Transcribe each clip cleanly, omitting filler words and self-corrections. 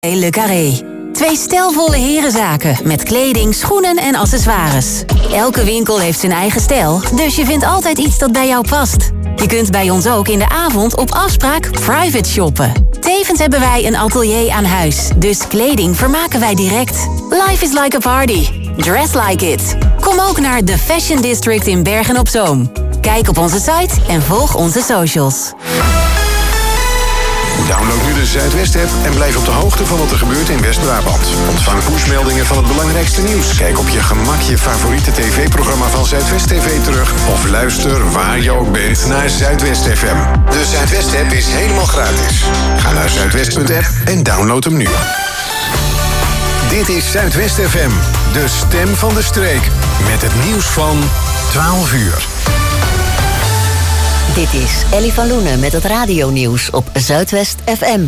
Le Carré. 2 stijlvolle herenzaken met kleding, schoenen en accessoires. Elke winkel heeft zijn eigen stijl, dus je vindt altijd iets dat bij jou past. Je kunt bij ons ook in de avond op afspraak private shoppen. Tevens hebben wij een atelier aan huis, dus kleding vermaken wij direct. Life is like a party. Dress like it. Kom ook naar The Fashion District in Bergen-op-Zoom. Kijk op onze site en volg onze socials. Download nu de Zuidwest-app en blijf op de hoogte van wat er gebeurt in West-Brabant. Ontvang pushmeldingen van het belangrijkste nieuws. Kijk op je gemak je favoriete tv-programma van Zuidwest TV terug. Of luister waar je ook bent naar Zuidwest FM. De Zuidwest-app is helemaal gratis. Ga naar zuidwest.app en download hem nu. Dit is Zuidwest FM, de stem van de streek. Met het nieuws van 12 uur. Dit is Ellie van Loenen met het radionieuws op Zuidwest FM.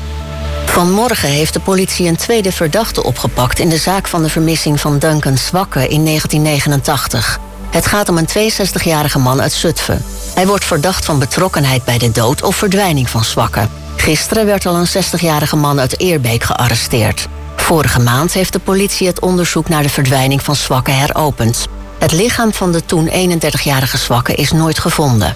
Vanmorgen heeft de politie een tweede verdachte opgepakt in de zaak van de vermissing van Duncan Swakke in 1989. Het gaat om een 62-jarige man uit Zutphen. Hij wordt verdacht van betrokkenheid bij de dood of verdwijning van Swakke. Gisteren werd al een 60-jarige man uit Eerbeek gearresteerd. Vorige maand heeft de politie het onderzoek naar de verdwijning van Swakke heropend. Het lichaam van de toen 31-jarige Swakke is nooit gevonden.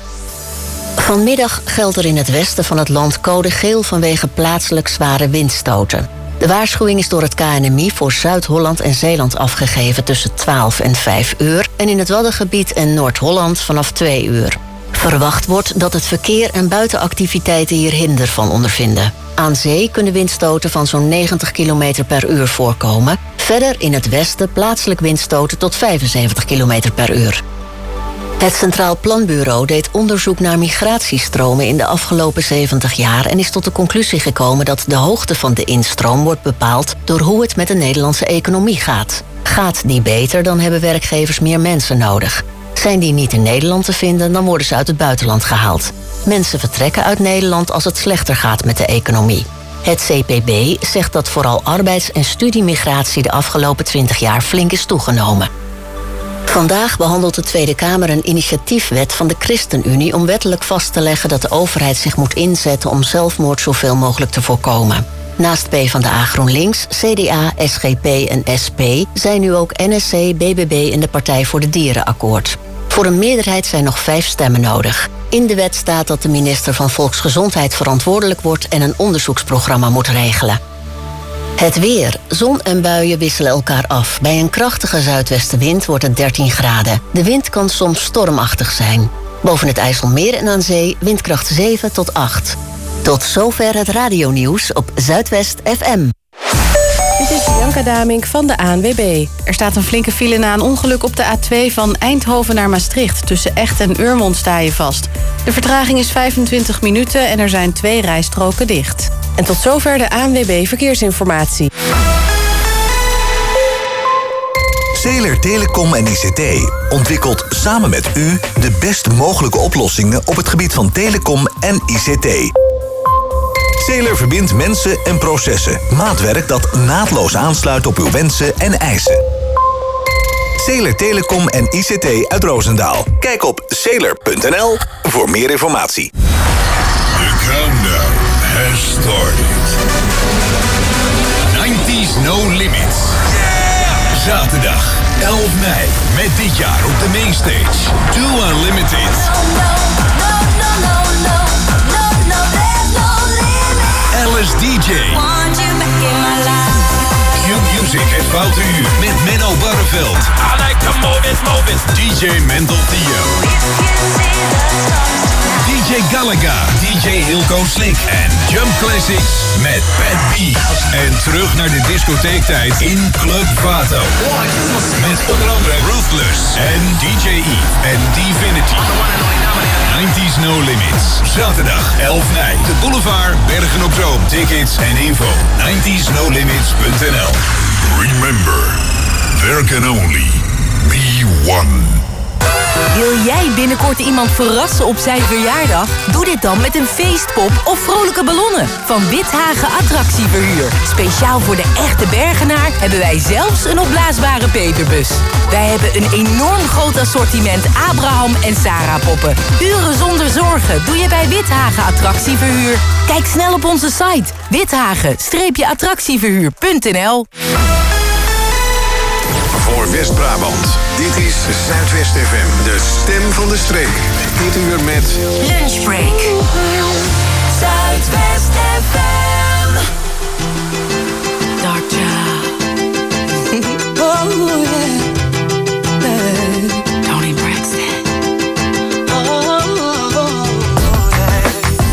Vanmiddag geldt er in het westen van het land code geel vanwege plaatselijk zware windstoten. De waarschuwing is door het KNMI voor Zuid-Holland en Zeeland afgegeven tussen 12 en 5 uur... en in het Waddengebied en Noord-Holland vanaf 2 uur. Verwacht wordt dat het verkeer en buitenactiviteiten hier hinder van ondervinden. Aan zee kunnen windstoten van zo'n 90 km per uur voorkomen. Verder in het westen plaatselijk windstoten tot 75 km per uur. Het Centraal Planbureau deed onderzoek naar migratiestromen in de afgelopen 70 jaar... en is tot de conclusie gekomen dat de hoogte van de instroom wordt bepaald door hoe het met de Nederlandse economie gaat. Gaat die beter, dan hebben werkgevers meer mensen nodig. Zijn die niet in Nederland te vinden, dan worden ze uit het buitenland gehaald. Mensen vertrekken uit Nederland als het slechter gaat met de economie. Het CPB zegt dat vooral arbeids- en studiemigratie de afgelopen 20 jaar flink is toegenomen. Vandaag behandelt de Tweede Kamer een initiatiefwet van de ChristenUnie om wettelijk vast te leggen dat de overheid zich moet inzetten om zelfmoord zoveel mogelijk te voorkomen. Naast PvdA, GroenLinks, CDA, SGP en SP zijn nu ook NSC, BBB en de Partij voor de Dieren akkoord. Voor een meerderheid zijn nog 5 stemmen nodig. In de wet staat dat de minister van Volksgezondheid verantwoordelijk wordt en een onderzoeksprogramma moet regelen. Het weer. Zon en buien wisselen elkaar af. Bij een krachtige zuidwestenwind wordt het 13 graden. De wind kan soms stormachtig zijn. Boven het IJsselmeer en aan zee windkracht 7 tot 8. Tot zover het radionieuws op Zuidwest FM. Dit is Bianca Damink van de ANWB. Er staat een flinke file na een ongeluk op de A2 van Eindhoven naar Maastricht. Tussen Echt en Urmond sta je vast. De vertraging is 25 minuten en er zijn 2 rijstroken dicht. En tot zover de ANWB Verkeersinformatie. Zeeler Telecom en ICT ontwikkelt samen met u de best mogelijke oplossingen op het gebied van telecom en ICT. Zeeler verbindt mensen en processen. Maatwerk dat naadloos aansluit op uw wensen en eisen. Zeeler Telecom en ICT uit Roosendaal. Kijk op zeeler.nl voor meer informatie. The countdown has started. 90s No Limits. Zaterdag 11 mei met dit jaar op de mainstage Too Unlimited. Alice DJ. Q-Music het Foute Uur met Menno Barreveld. I like to move it. DJ Mental Theo. DJ Galaga, DJ Hilco Slick en Jump Classics met Pat B. En terug naar de discotheektijd in Club Vato. Met onder andere Ruthless en DJ E en Divinity. 90s No Limits. Zaterdag 11 mei. De Boulevard, Bergen op Zoom. Tickets en info 90snolimits.nl. Remember, there can only be one. Wil jij binnenkort iemand verrassen op zijn verjaardag? Doe dit dan met een feestpop of vrolijke ballonnen van Withagen Attractieverhuur. Speciaal voor de echte Bergenaar hebben wij zelfs een opblaasbare peperbus. Wij hebben een enorm groot assortiment Abraham en Sarah poppen. Uren zonder zorgen doe je bij Withagen Attractieverhuur. Kijk snel op onze site withagen-attractieverhuur.nl. Voor West-Brabant, dit is Zuidwest FM, de stem van de streek. Dit uur met Lunchbreak. Zuidwest FM. Dark Child. Oh yeah. Tony Braxton. Oh yeah.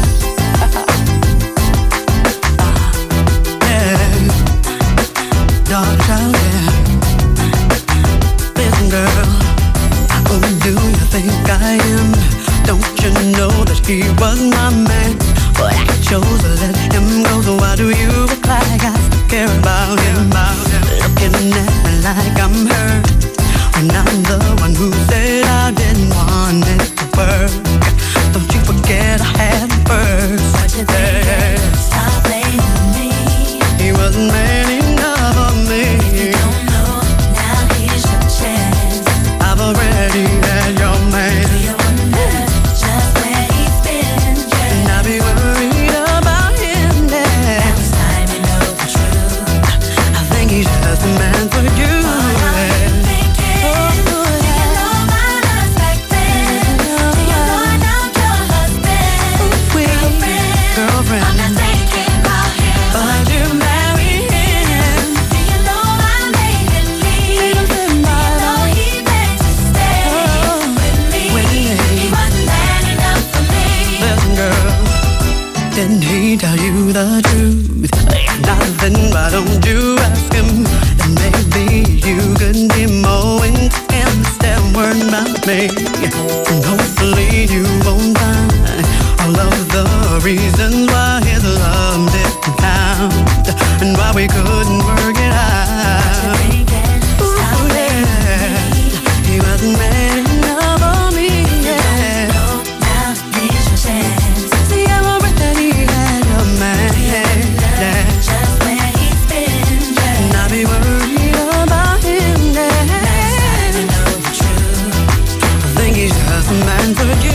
Dark Child, yeah. Listen, girl, who do you think I am? Don't you know that he was my man? But I chose to let him go, so why do you act like I still care about him? Looking at me like I'm hurt, when I'm the one who said I didn't want it to work. Don't you forget I had him first. What you think? Stop blaming me. He wasn't man enough for me. You don't know, now here's your chance. I've already had your man. Do you wonder just where he's been? Yeah. And I'll be worried about him now. Now it's time you know the truth. I think he's just the man for you. Didn't he tell you the truth? If not, then why don't you ask him? And maybe you could be more intense instead word about me. And hopefully you won't find all of the reasons why his love didn't count and why we couldn't work it out. Ooh, yeah. He wasn't man enough for me, yeah. Now here's your chance. See, I'm already had your man, yeah. Just where he's been, yeah. And I'll be worried about him, yeah. Now you know the truth. I think he's just a man for you.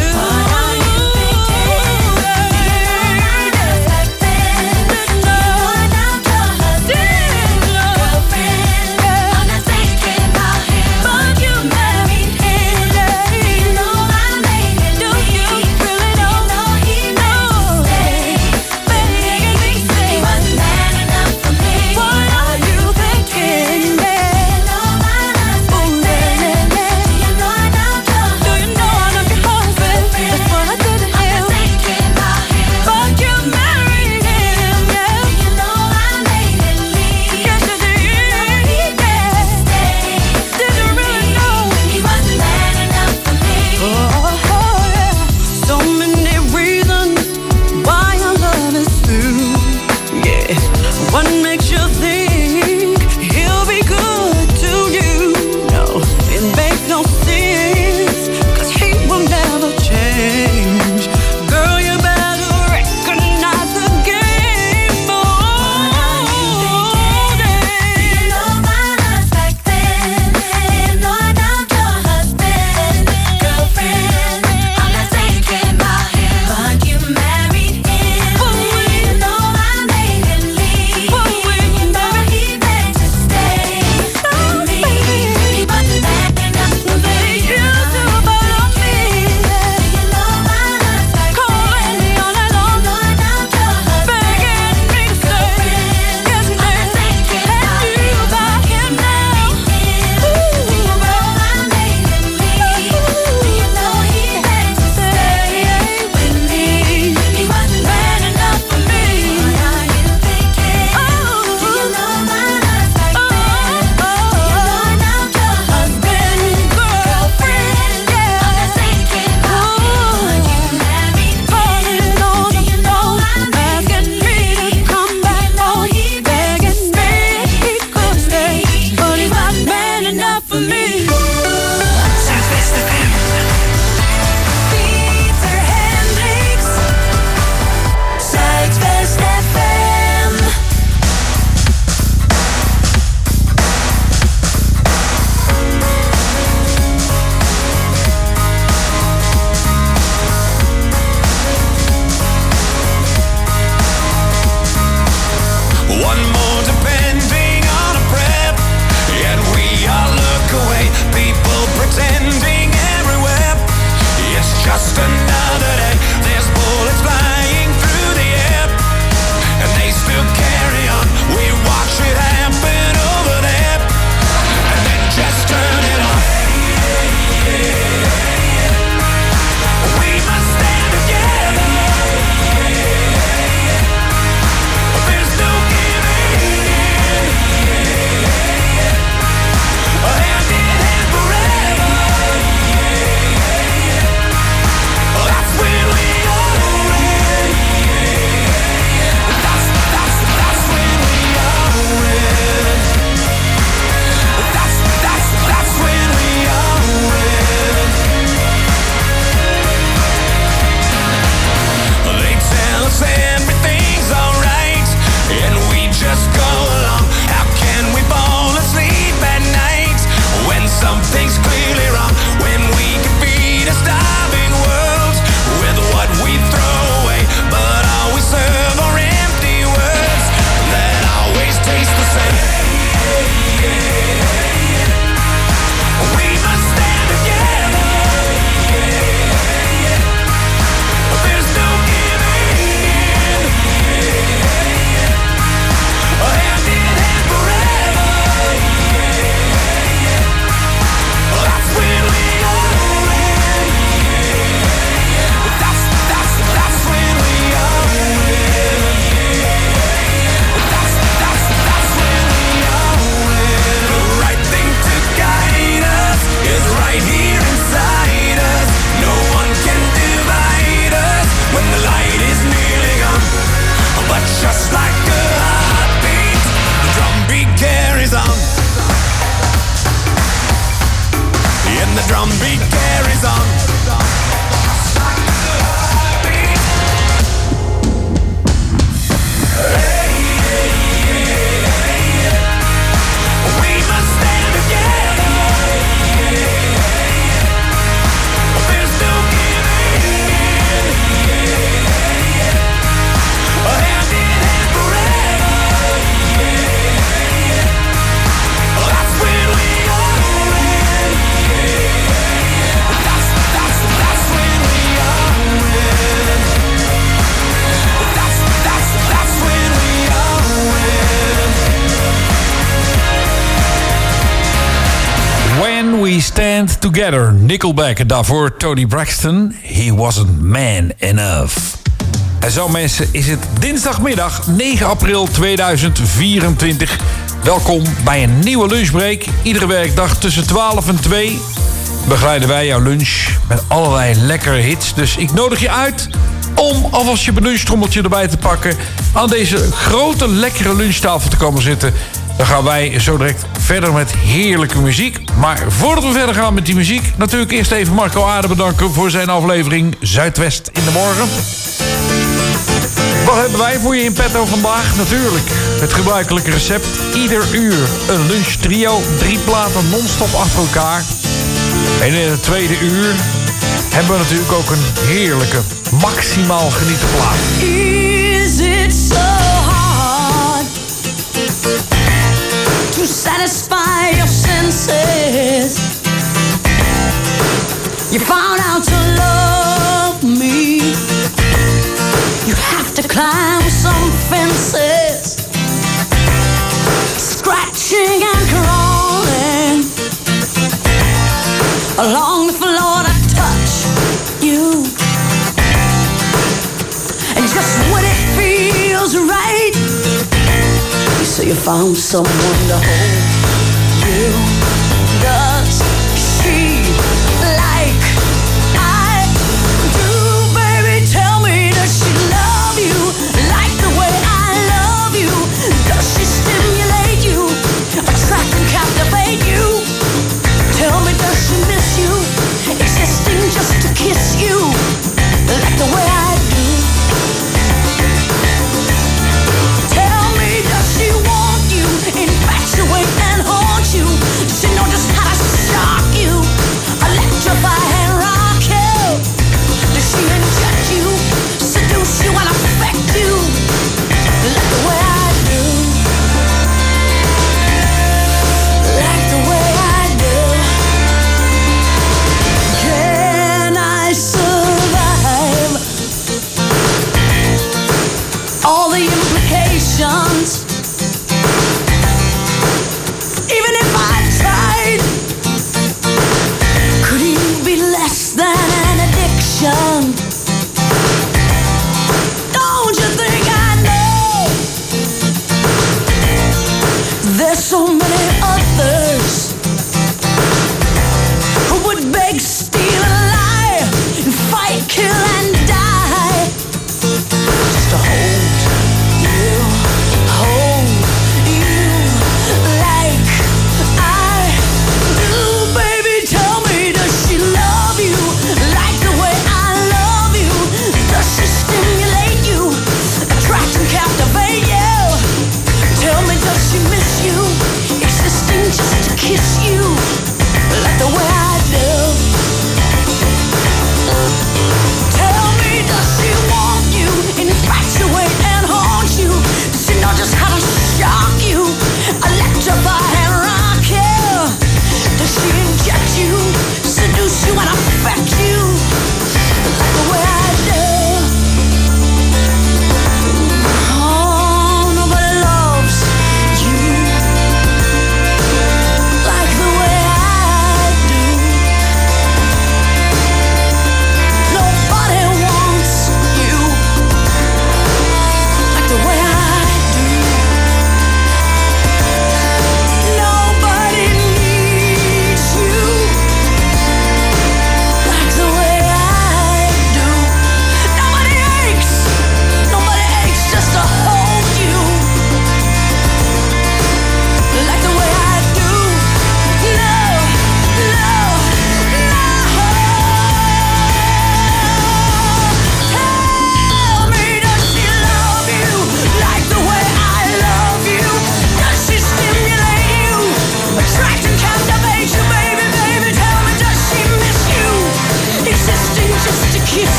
Stand Together, Nickelback. En daarvoor Tony Braxton, He Wasn't Man Enough. En zo mensen, is het dinsdagmiddag 9 april 2024. Welkom bij een nieuwe lunchbreak. Iedere werkdag tussen 12 en 2 begeleiden wij jouw lunch met allerlei lekkere hits. Dus ik nodig je uit om alvast je lunchtrommeltje erbij te pakken, aan deze grote lekkere lunchtafel te komen zitten. Dan gaan wij zo direct verder met heerlijke muziek. Maar voordat we verder gaan met die muziek, natuurlijk eerst even Marco Aarde bedanken voor zijn aflevering Zuidwest in de Morgen. Wat hebben wij voor je in petto vandaag? Natuurlijk het gebruikelijke recept. Ieder uur een lunchtrio, 3 platen non-stop achter elkaar. En in het tweede uur hebben we natuurlijk ook een heerlijke, maximaal genieten plaat. Is it so hard to satisfy your senses? You found out to love me. You have to climb some fences, scratching and crawling along the floor to touch you. And just when it feels right, so you found someone to hold you. Does she like I do, baby? Tell me, does she love you like the way I love you? Does she stimulate you, attract and captivate you? Tell me, does she miss you, existing just to kiss you like the way I do? Tell me, does she want you, infatuate and haunt you? Does she know just how to shock you, electrify and rock you? Does she inject you, seduce you and affect you like the way I do? Like the way I do. Can I survive all the implications? Even if I tried, could you be less than an addiction? Don't you think I know there's so many others who would beg, steal, and lie, and fight, kill, and die just to hold you like I do, baby. Tell me, does she love you like the way I love you? Does she stimulate you, attract and captivate you? Tell me, does she miss you, existing just to kiss you like the way I do?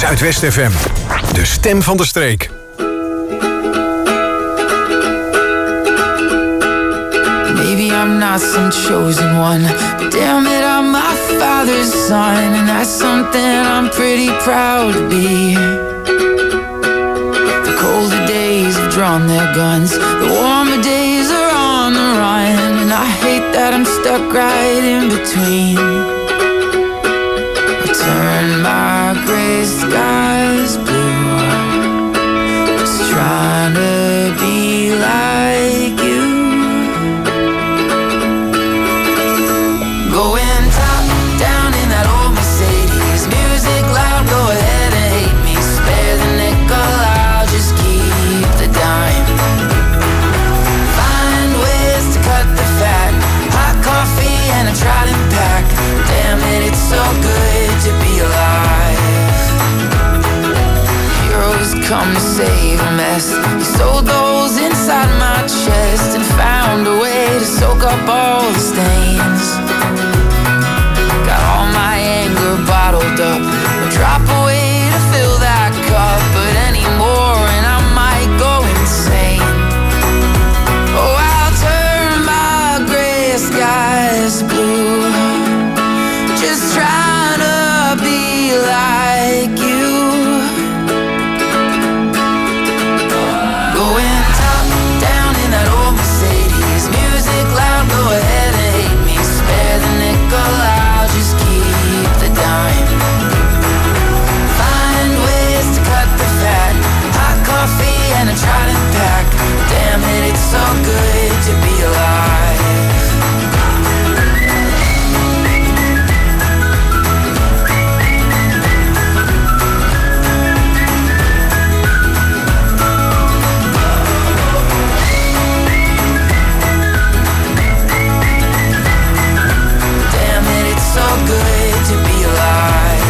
Zuidwest FM. De stem van de streek. Maybe I'm not some chosen one, but damn it, I'm my father's son, and that's something I'm pretty proud to be. The colder days have drawn their guns, the warmer days are on the run, and I hate that I'm stuck right in between. I turn my gray skies blue, just trying to be like you. Going top down in that old Mercedes, music loud, go ahead and hate me. Spare the nickel, I'll just keep the dime. Find ways to cut the fat, hot coffee and a trident pack. Damn it, it's so good to be alive. Heroes come to save a mess. He sold those inside my chest and found a way to soak up all the stains. Got all my anger bottled up, a drop away to fill that cup, but anymore and I might go insane. Oh, I'll turn my gray skies blue, just trying to be like you. Going top down in that old Mercedes, music loud, go ahead and hate me. Spare the nickel, I'll just keep the dime. Find ways to cut the fat, hot coffee and a trident pack. Damn it, it's so good to be alive. Damn it, it's so good to be alive.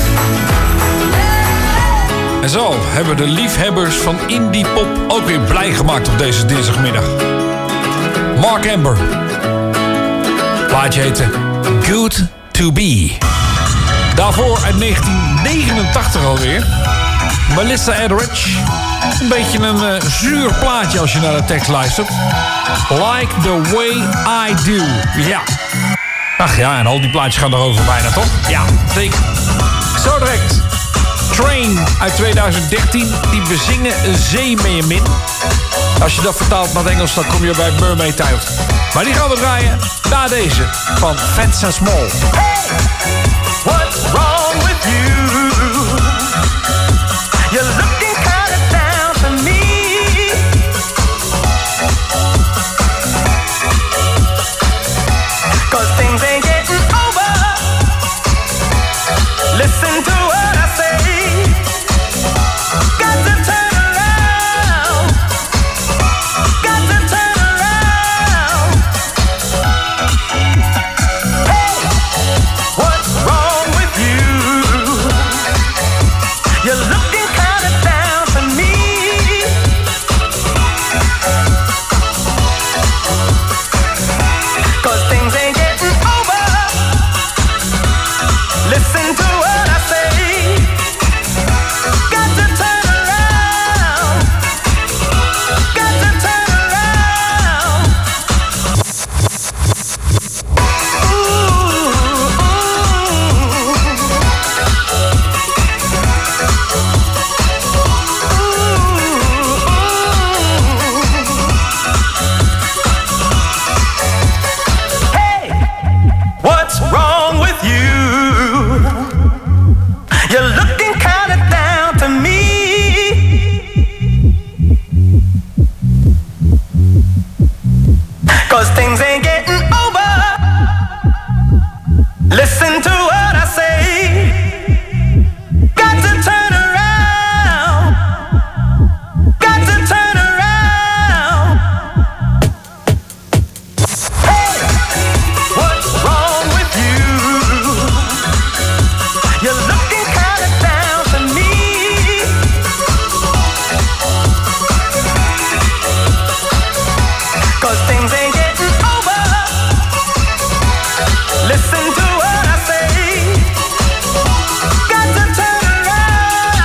En zo hebben de liefhebbers van indie pop ook weer blij gemaakt op deze dinsdagmiddag. Mark Amber. Plaatje heette Good to Be. Daarvoor uit 1989 alweer. Melissa Etheridge. Een beetje een zuur plaatje als je naar de tekst luistert. Like the way I do. Ja. Ach ja, en al die plaatjes gaan erover bijna, toch? Ja, zeker. Zo direct. Train uit 2013. Die bezingen Zee mee min. Als je dat vertaalt naar het Engels, dan kom je bij Mermaid uit. Maar die gaan we draaien na deze van Fats and Small. Hey, what's wrong with you? You're looking kind of down to me. 'Cause things ain't getting over. Listen to what I say. Got to turn around. Got to turn around. Hey, what's wrong with you? You're looking kind of down to me. 'Cause things ain't getting over. Listen to what I say. Got to turn around. Got to turn around. Hey, what's wrong with you? You're looking kind of down to me. 'Cause things ain't getting over. Listen to what I say. Got to turn around. Got to turn around. Hey, what's wrong with you? You're looking kind of down to me. 'Cause things ain't getting over. Listen to what I say. Got to turn around.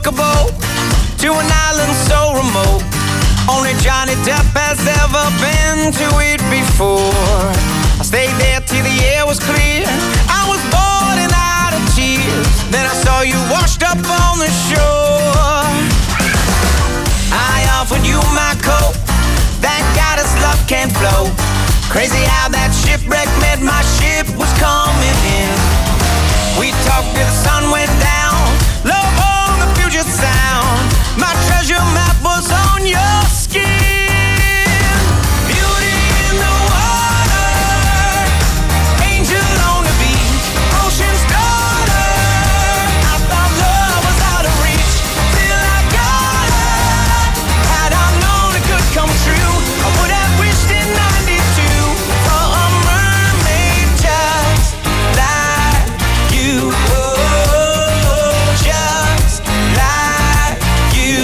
took a boat to an island so remote. Only Johnny Depp has ever been to it before. I stayed there till the air was clear. I was bored and out of tears. Then I saw you washed up on the shore. I offered you my coat. Thank God his love can't flow. Crazy how that shipwreck meant my ship was coming in. We talked till the sun went down. Love on the Puget Sound. My treasure map was on your skin. Beauty in the water, angel on the beach, ocean's daughter. I thought love was out of reach till I got her. Had I known it could come true, I would have wished in 92 for a mermaid just like you. Just like you.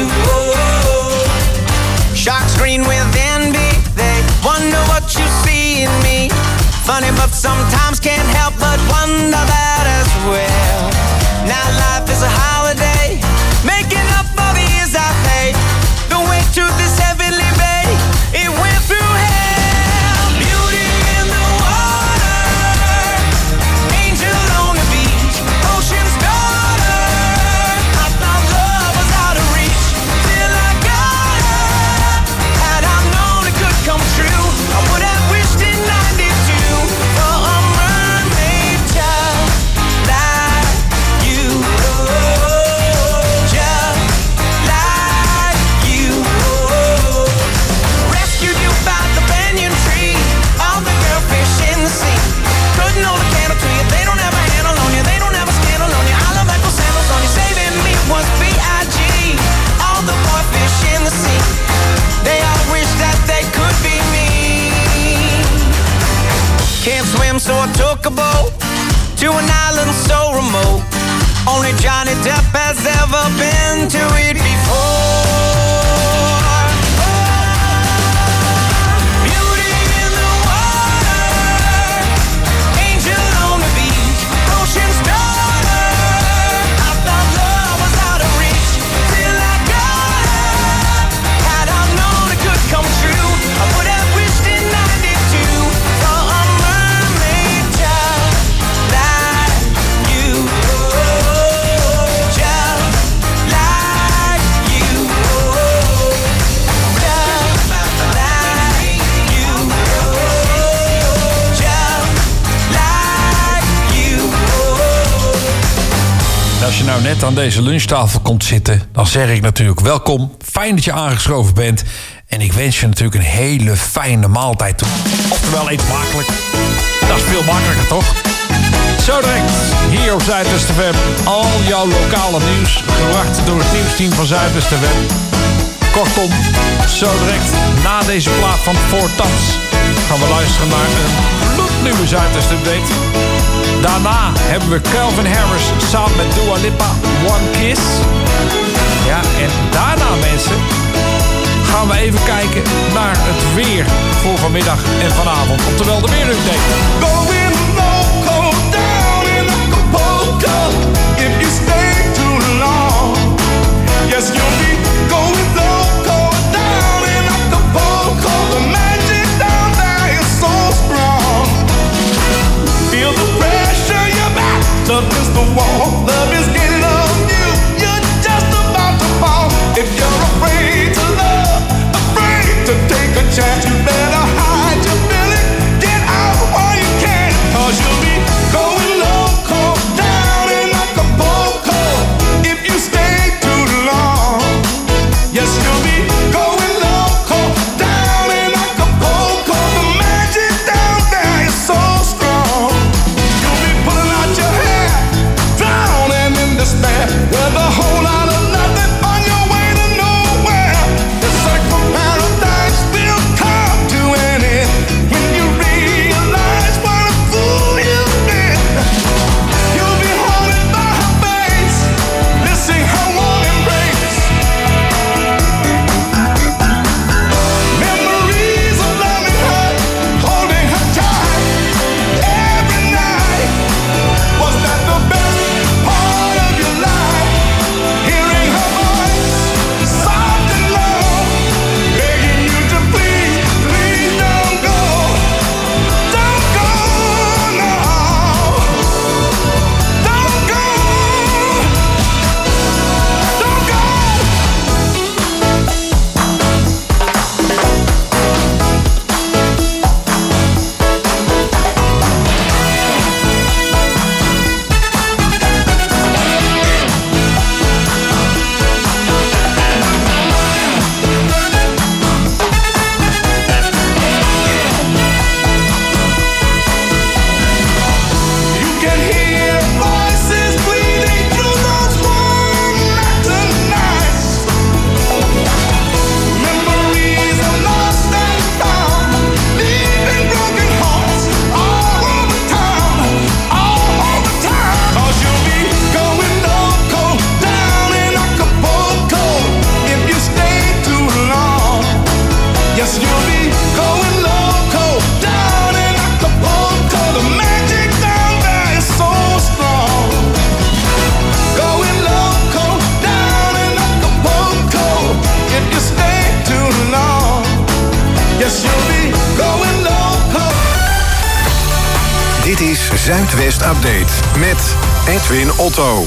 Sharks green with envy, they wonder what you see in me. Funny, but sometimes can't help but wonder that as well. Now life is a holiday, making up for the years I paid. The way to this heavenly bay, it went through hell. Beauty in the water, angel on the beach, ocean's daughter. I thought love was out of reach till I got her. Had I known it could come true, I would have wished in 92 for a mermaid just like you. Just like you. Rescued you by the banyan tree, all the girlfish in the sea. Couldn't hold a candle to you, they don't have a handle on you, they don't have a scandal on you. I love ankle sandals on you, saving me was B.I.G. All the boyfish in the sea, they all wish that they could be me. Can't swim, so I took a boat to an island so remote. Only Johnny Depp has ever been to it before. Beauty in the water, angel on the beach, ocean's daughter. I thought love was out of reach till I got her. Had I known it could come true, I would have wished in 92 for a mermaid just like you. Just like you. Just like you. En als je nou net aan deze lunchtafel komt zitten, dan zeg ik natuurlijk welkom. Fijn dat je aangeschoven bent. En ik wens je natuurlijk een hele fijne maaltijd toe. Oftewel, eet smakelijk. Dat is veel makkelijker, toch? Zo direct, hier op Zuidwest FM. Al jouw lokale nieuws, gebracht door het nieuwsteam van Zuidwest FM. Kortom, zo direct, na deze plaat van Four Tops, gaan we luisteren naar een gloednieuwe Zuidwest Update. Daarna hebben we Calvin Harris samen met Dua Lipa, One Kiss. Ja, en daarna, mensen, gaan we even kijken naar het weer voor vanmiddag en vanavond. Oftewel de weerupdate. Going loco down in Acapulco. If you stay too long, yes, you'll be going loco down in Acapulco. The magic down there is so strong. Feel the pressure, you're back against the wall. Love is getting on you, you're just about to fall. If you're afraid to love, afraid to take a chance, you better hide your feeling. Get out while you can. Zuidwest Update met Edwin Otto.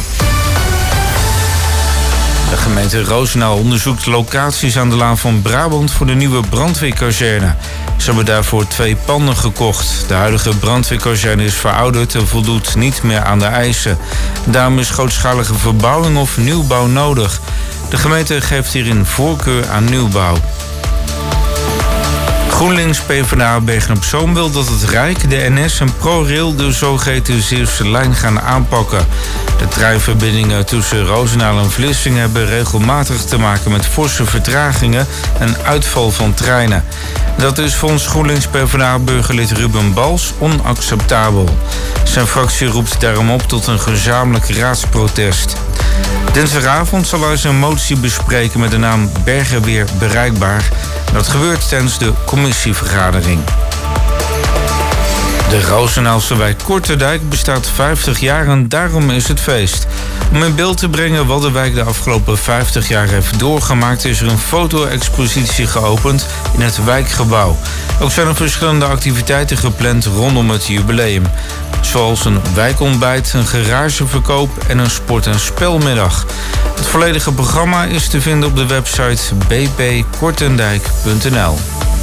De gemeente Roosendaal onderzoekt locaties aan de Laan van Brabant voor de nieuwe brandweerkazerne. Ze hebben daarvoor 2 panden gekocht. De huidige brandweerkazerne is verouderd en voldoet niet meer aan de eisen. Daarom is grootschalige verbouwing of nieuwbouw nodig. De gemeente geeft hierin voorkeur aan nieuwbouw. GroenLinks PvdA Bergen-op-Zoom wil dat het Rijk, de NS en ProRail de zogeheten Zeeuwse lijn gaan aanpakken. De treinverbindingen tussen Roosendaal en Vlissingen hebben regelmatig te maken met forse vertragingen en uitval van treinen. Dat is volgens GroenLinks PvdA-burgerlid Ruben Bals onacceptabel. Zijn fractie roept daarom op tot een gezamenlijk raadsprotest. Dinsdagavond zal hij zijn motie bespreken met de naam Bergen weer bereikbaar. Dat gebeurt tijdens de commissievergadering. De Roosendaalse wijk Korterdijk bestaat 50 jaar en daarom is het feest. Om in beeld te brengen wat de wijk de afgelopen 50 jaar heeft doorgemaakt, is er een foto-expositie geopend in het wijkgebouw. Ook zijn er verschillende activiteiten gepland rondom het jubileum. Zoals een wijkontbijt, een garageverkoop en een sport- en spelmiddag. Het volledige programma is te vinden op de website bpkortendijk.nl.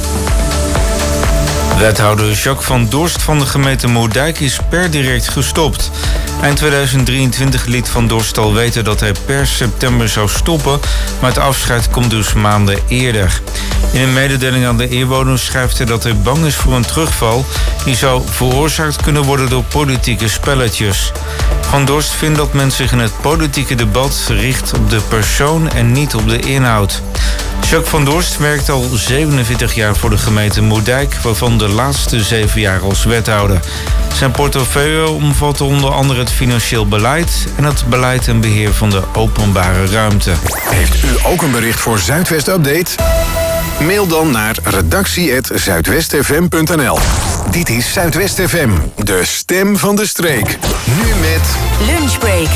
Wethouder Jacques van Dorst van de gemeente Moerdijk is per direct gestopt. Eind 2023 liet Van Dorst al weten dat hij per september zou stoppen, maar het afscheid komt dus maanden eerder. In een mededeling aan de inwoners schrijft hij dat hij bang is voor een terugval die zou veroorzaakt kunnen worden door politieke spelletjes. Van Dorst vindt dat men zich in het politieke debat richt op de persoon en niet op de inhoud. Jacques van Dorst werkt al 47 jaar voor de gemeente Moerdijk, waarvan de laatste 7 jaar als wethouder. Zijn portefeuille omvat onder andere het financieel beleid en het beleid en beheer van de openbare ruimte. Heeft u ook een bericht voor Zuidwest Update? Mail dan naar redactie@zuidwestfm.nl. Dit is Zuidwest FM, de stem van de streek. Nu met Lunchbreak.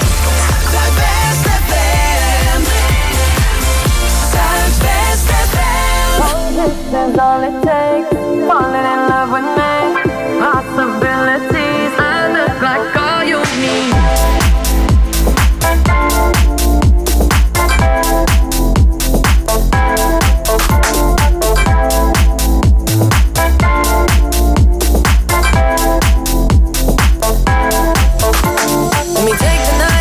That's all it takes. Falling in love with me. Possibilities. I look like all you need. Let me take the night.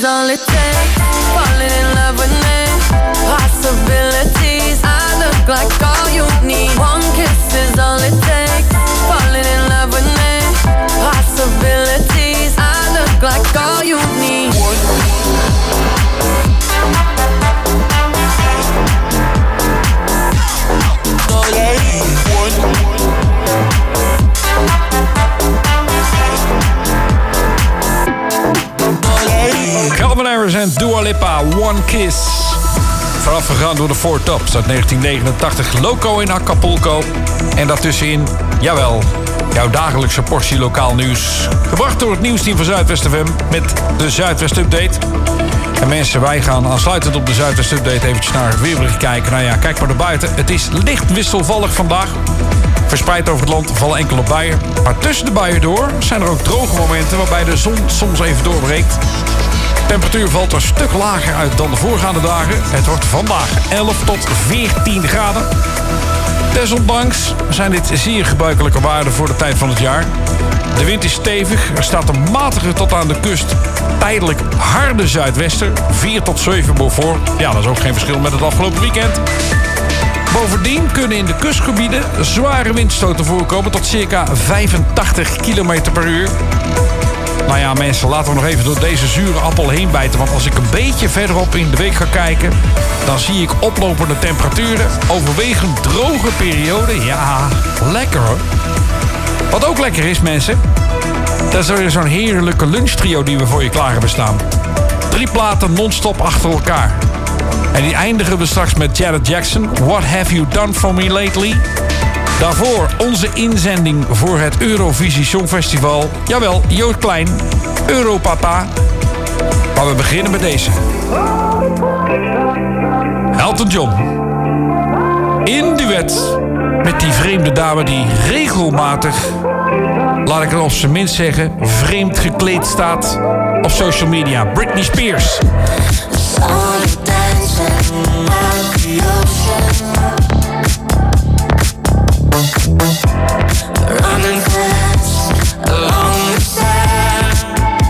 is all it takes. Falling in love with me. Possibilities. I look like all you need. One kiss is all it takes. Falling in love with me. Possibilities. I look like all you need. Calvin Harris en Dua Lipa, One Kiss. Voorafgegaan door de Four Tops uit 1989. Loco in Acapulco. En daartussenin, jawel, jouw dagelijkse portie lokaal nieuws. Gebracht door het nieuwsteam van Zuidwest FM met de Zuidwest Update. En mensen, wij gaan aansluitend op de Zuidwest Update eventjes naar het weerbericht kijken. Nou ja, kijk maar naar buiten. Het is licht wisselvallig vandaag. Verspreid over het land vallen enkele buien. Maar tussen de buien door zijn er ook droge momenten waarbij de zon soms even doorbreekt. De temperatuur valt een stuk lager uit dan de voorgaande dagen. Het wordt vandaag 11 tot 14 graden. Desondanks zijn dit zeer gebruikelijke waarden voor de tijd van het jaar. De wind is stevig. Er staat een matige tot aan de kust tijdelijk harde zuidwester. 4 tot 7 Beaufort. Ja, dat is ook geen verschil met het afgelopen weekend. Bovendien kunnen in de kustgebieden zware windstoten voorkomen tot circa 85 km per uur. Nou ja, mensen, laten we nog even door deze zure appel heen bijten. Want als ik een beetje verderop in de week ga kijken, dan zie ik oplopende temperaturen. Overwegend droge periode. Ja, lekker hoor. Wat ook lekker is, mensen, dat is weer zo'n heerlijke lunchtrio die we voor je klaar hebben staan. 3 platen non-stop achter elkaar. En die eindigen we straks met Janet Jackson. What have you done for me lately? Daarvoor onze inzending voor het Eurovisie Songfestival. Jawel, Joost Klein, Europapa. Maar we beginnen met deze. Elton John. In duet met die vreemde dame die regelmatig, laat ik het op zijn minst zeggen, vreemd gekleed staat op social media. Britney Spears. Running fast along the sand.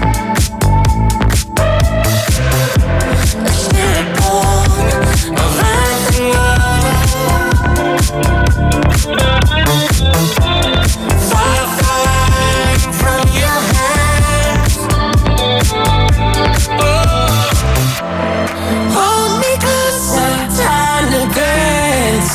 A spirit born of earth and water. Fire flying from your hands. Oh. Hold me close, time to dance.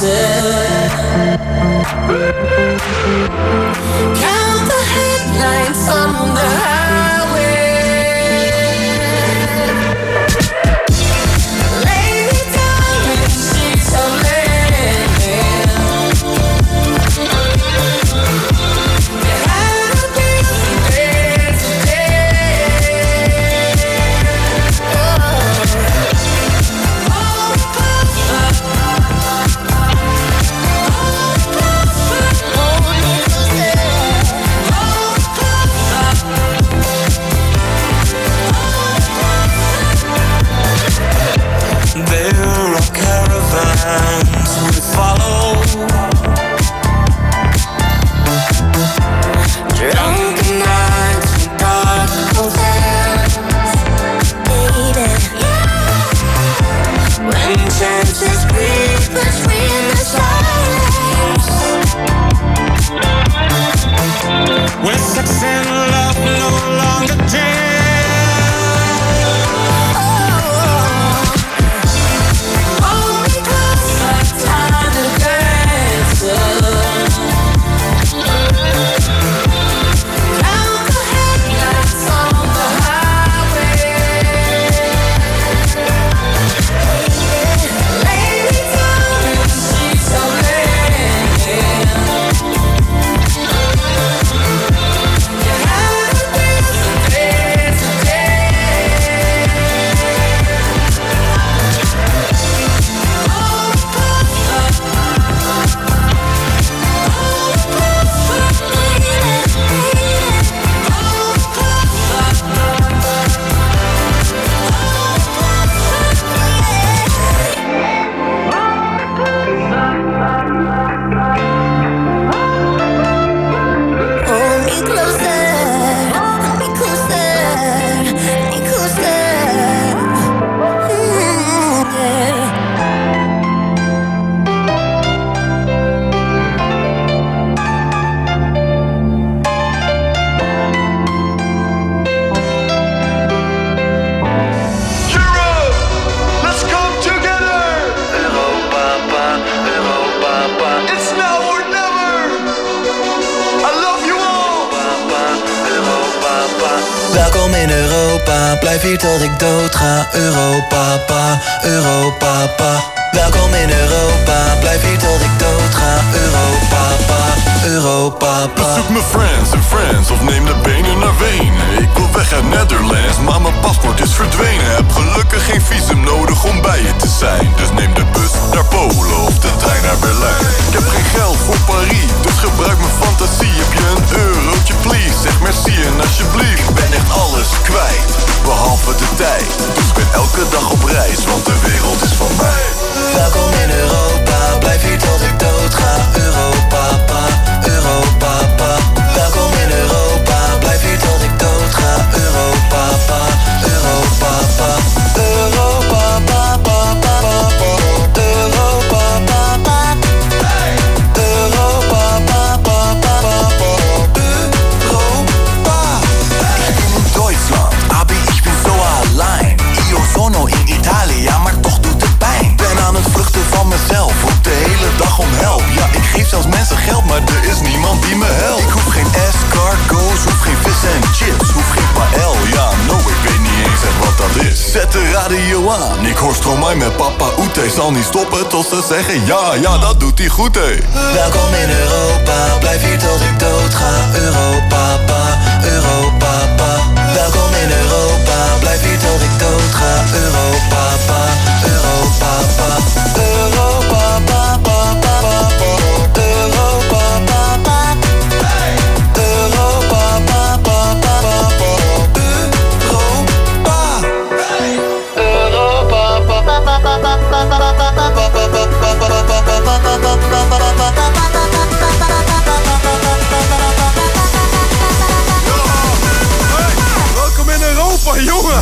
Welkom in Europa, blijf hier tot ik dood ga. Europa, pa, Europa, pa. Welkom in Europa, blijf hier tot ik dood ga. Europa, pa, Europa, pa. Bezoek mijn friends en friends of neem de benen naar Wenen. Ik wil weg uit Netherlands, maar mijn paspoort is verdwenen. Heb gelukkig geen visum nodig om bij je te zijn. Dus neem de bus naar Polen of de trein naar Berlijn. Ik heb geen geld voor Parijs, dus gebruik mijn fantasie. Heb je een eurotje please, zeg merci en alsjeblieft. Ik ben echt alles kwijt, behalve de tijd. Dus ik ben elke dag op reis, want de wereld is van mij. Welkom in Europa, blijf hier tot ik dood ga. Europa, pa, Europa, pa. Welkom in Europa, blijf hier tot ik dood ga. Europa, pa, Europa, pa. Europa, pa, pa, pa, pa. Europa, pa, pa. Europa, pa, pa, pa, pa. Europa. Ich bin in Deutschland, aber ich bin so allein. Io sono in Italia, maar toch doet het pijn. Ben aan het vluchten van mezelf, roep de hele dag om help. Ja, ik geef zelfs mensen geld, maar er is niemand die me helpt. Ik hoef geen escargots, hoef geen vis en chips, hoef geen paël. Ja, no, ik weet niet eens echt wat dat is. Zet de radio aan, ik hoor Stromae met Papa Oete. Zal niet stoppen tot ze zeggen ja, dat doet hij goed, hé. Welkom in Europa, blijf hier tot ik dood ga. Europa, pa, Europa, pa. Welkom in Europa, blijf hier tot ik dood ga. Europa, pa, Europa, pa. Europa, pa, pa, pa, pa. Europa, pa, pa. Europa, pa, pa, pa, pa. Europa, pa, pa, pa, pa, Welkom in Europa, jongen!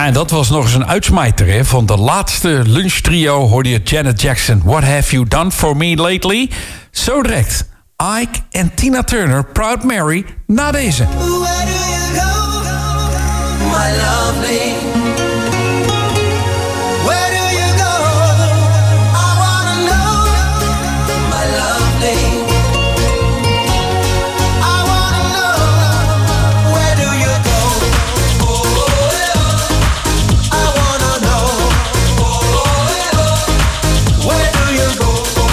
Ja, en dat was nog eens een uitsmijter, hè. Van de laatste lunchtrio hoorde je Janet Jackson. What have you done for me lately? Zo direct. Ike en Tina Turner, Proud Mary, na deze. Where do you go, my lovely? Where do you go? I wanna know, my lovely. I wanna know, where do you go? I wanna know, where do you go?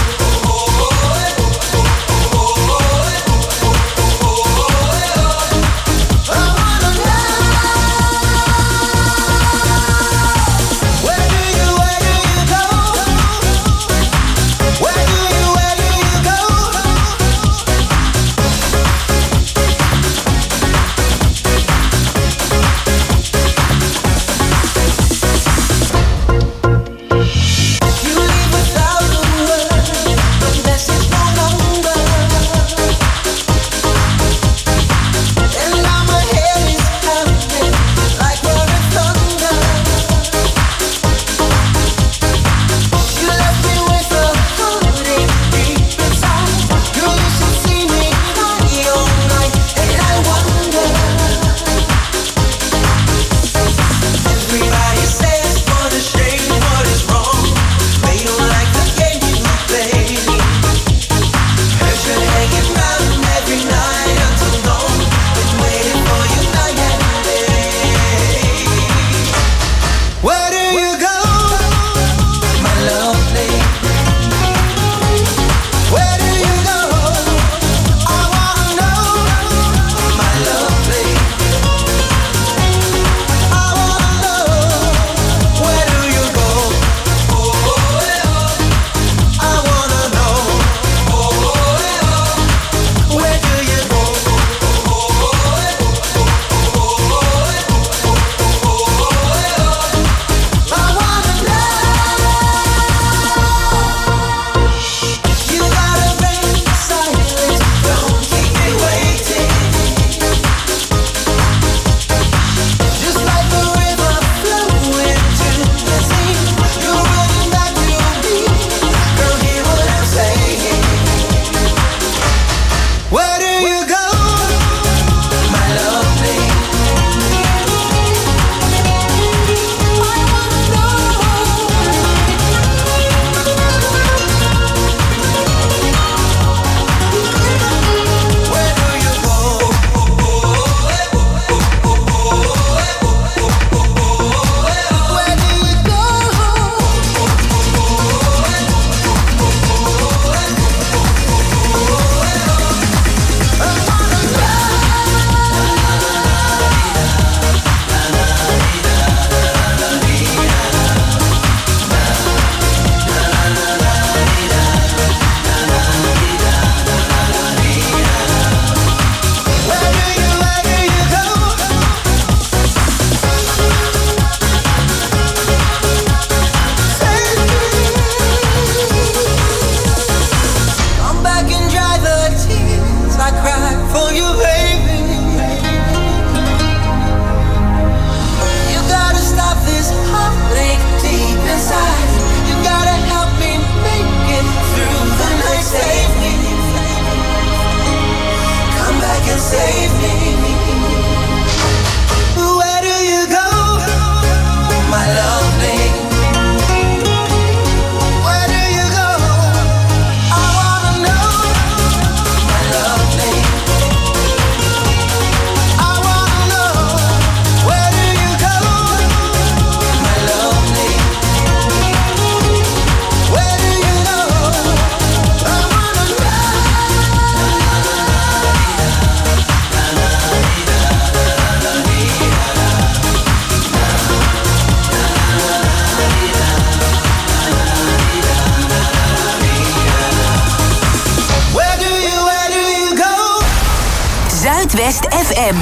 Zuidwest FM.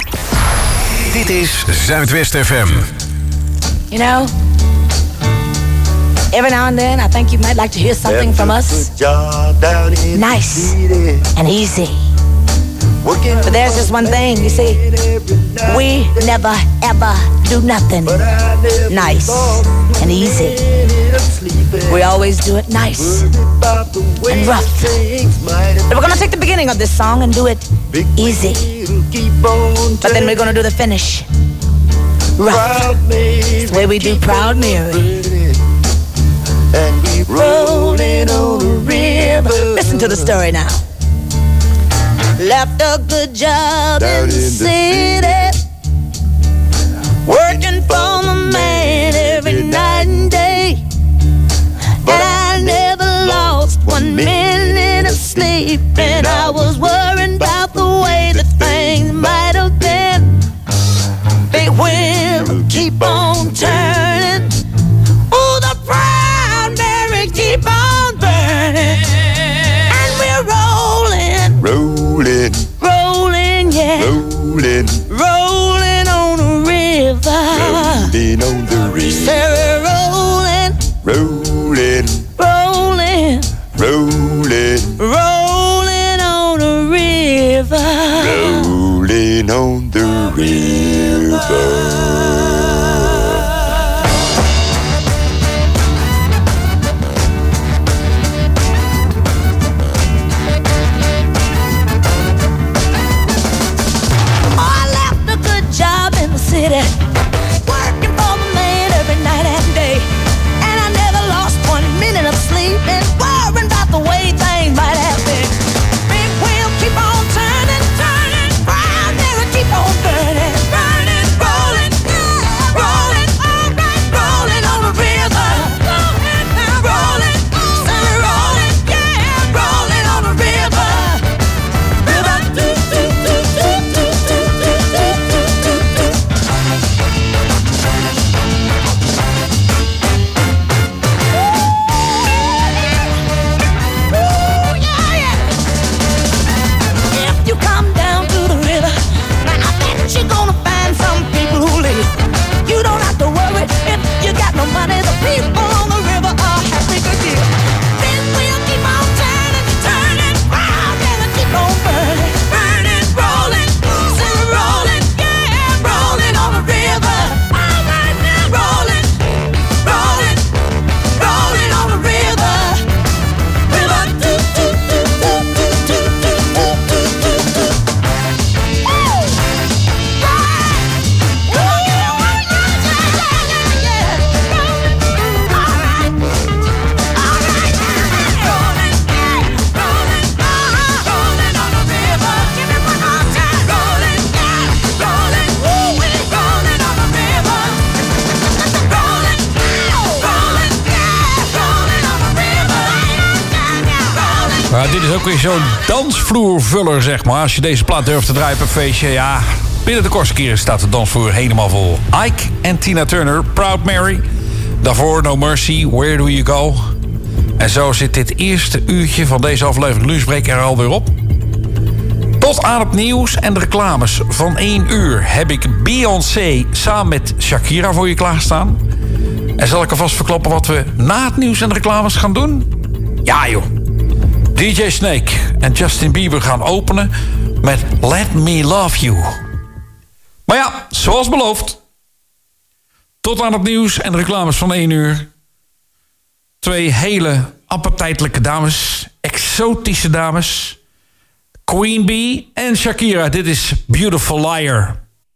Dit is Zuidwest FM. You know, every now and then I think you might like to hear something from us. Nice and easy. But there's just one thing, you see, We never ever do nothing nice and easy. We always do it nice and rough. But we're gonna take the beginning of this song and do it easy. But then we're gonna do the finish rough. It's the way we do Proud Mary. And we rolling on the river. Listen to the story now. Left a good job in the city, working for the man every night and day. And I never lost 1 minute of sleep, and I was worried about the way that things might have been. Big wheel keep on turning. Oh, the Proud Mary keep on burning. And we're rolling, rolling, yeah, rolling on the river. Rolling on the river. Say we're rolling, rolling, rolling on the river. Rolling on the river. City, working for the man every night and day, and I never lost 1 minute of sleep, and worrying about the way things might have been. Big wheel keep on turning, turning, Proud Mary keep on burning, burning, rolling, rolling, alright, rolling on the river, rolling, rolling, yeah, rolling on the river, river, do, do, do, do, do, do, do, do, do, do. You're gonna find some people who live. You don't have to worry if you got no money. The people on the river are happy to give. Then we'll keep on turning, turning, Proud Mary keep on burning, burning, rolling, still rolling, yeah, rolling on the river. All right now, rolling, rolling, rolling on the river. River, do, do, do, do, do, do, do, do, do, do. Maar dit is ook weer zo'n dansvloervuller, zeg maar. Als je deze plaat durft te draaien op een feestje, ja. Binnen de kortste keren staat de dansvloer helemaal vol. Ike en Tina Turner, Proud Mary. Daarvoor No Mercy, Where Do You Go? En zo zit dit eerste uurtje van deze aflevering Lunchbreak er alweer op. Tot aan het nieuws en de reclames van 1 uur heb ik Beyoncé samen met Shakira voor je klaarstaan. En zal ik alvast verklappen wat we na het nieuws en de reclames gaan doen? Ja joh. DJ Snake en Justin Bieber gaan openen met Let Me Love You. Maar ja, zoals beloofd. Tot aan het nieuws en de reclames van 1 uur. 2 hele appetijtelijke dames. Exotische dames. Queen Bee en Shakira. Dit is Beautiful Liar.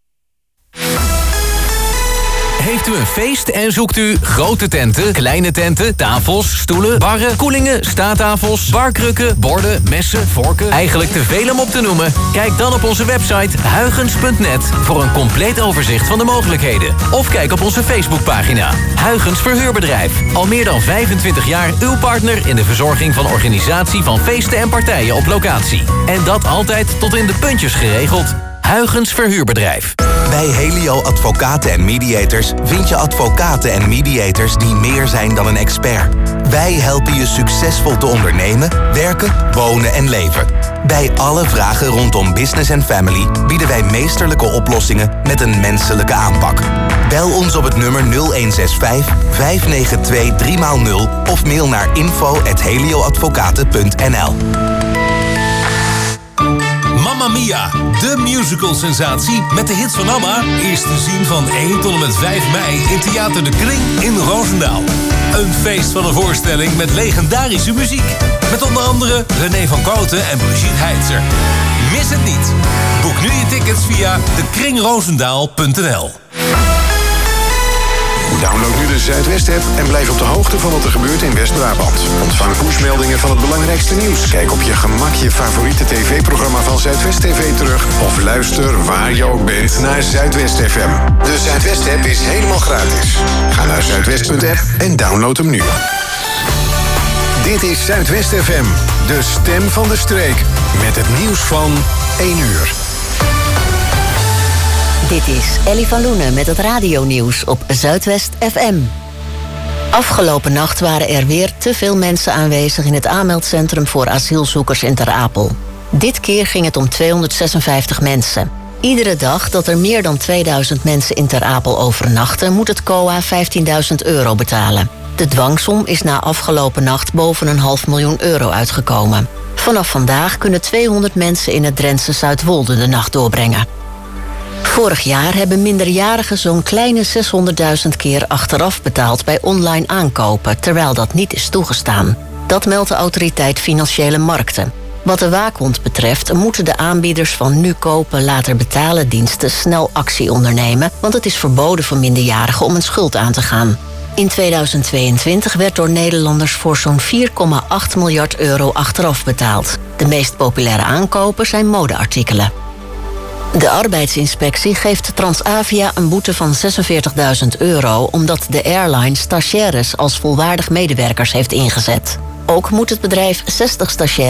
Heeft u een feest en zoekt u grote tenten, kleine tenten, tafels, stoelen, barren, koelingen, staattafels, barkrukken, borden, messen, vorken, eigenlijk te veel om op te noemen? Kijk dan op onze website huygens.net voor een compleet overzicht van de mogelijkheden. Of kijk op onze Facebookpagina Huygens Verhuurbedrijf. Al meer dan 25 jaar uw partner in de verzorging van organisatie van feesten en partijen op locatie. En dat altijd tot in de puntjes geregeld. Huygens Verhuurbedrijf. Bij Helio Advocaten en Mediators vind je advocaten en mediators die meer zijn dan een expert. Wij helpen je succesvol te ondernemen, werken, wonen en leven. Bij alle vragen rondom business en family bieden wij meesterlijke oplossingen met een menselijke aanpak. Bel ons op het nummer 0165 592 3x0 of mail naar info@helioadvocaten.nl. Mamma Mia, de musical-sensatie met de hits van ABBA... is te zien van 1 tot en met 5 mei in Theater de Kring in Roosendaal. Een feest van een voorstelling met legendarische muziek. Met onder andere René van Kooten en Brigitte Heitzer. Mis het niet. Boek nu je tickets via dekringroosendaal.nl. Download nu de Zuidwest-app en blijf op de hoogte van wat er gebeurt in West-Brabant. Ontvang pushmeldingen van het belangrijkste nieuws. Kijk op je gemak je favoriete tv-programma van Zuidwest TV terug. Of luister waar je ook bent naar Zuidwest FM. De Zuidwest-app is helemaal gratis. Ga naar zuidwest.app en download hem nu. Dit is Zuidwest FM, de stem van de streek. Met het nieuws van 1 uur. Dit is Ellie van Loenen met het radionieuws op Zuidwest FM. Afgelopen nacht waren er weer te veel mensen aanwezig in het aanmeldcentrum voor asielzoekers in Ter Apel. Dit keer ging het om 256 mensen. Iedere dag dat er meer dan 2000 mensen in Ter Apel overnachten, moet het COA €15.000 betalen. De dwangsom is na afgelopen nacht boven €500.000 uitgekomen. Vanaf vandaag kunnen 200 mensen in het Drentse Zuidwolde de nacht doorbrengen. Vorig jaar hebben minderjarigen zo'n kleine 600.000 keer achteraf betaald bij online aankopen, terwijl dat niet is toegestaan. Dat meldt de autoriteit Financiële Markten. Wat de waakhond betreft moeten de aanbieders van nu kopen, later betalen diensten snel actie ondernemen, want het is verboden voor minderjarigen om een schuld aan te gaan. In 2022 werd door Nederlanders voor zo'n €4,8 miljard achteraf betaald. De meest populaire aankopen zijn modeartikelen. De arbeidsinspectie geeft Transavia een boete van €46.000... omdat de airline stagiaires als volwaardig medewerkers heeft ingezet. Ook moet het bedrijf 60 stagiaires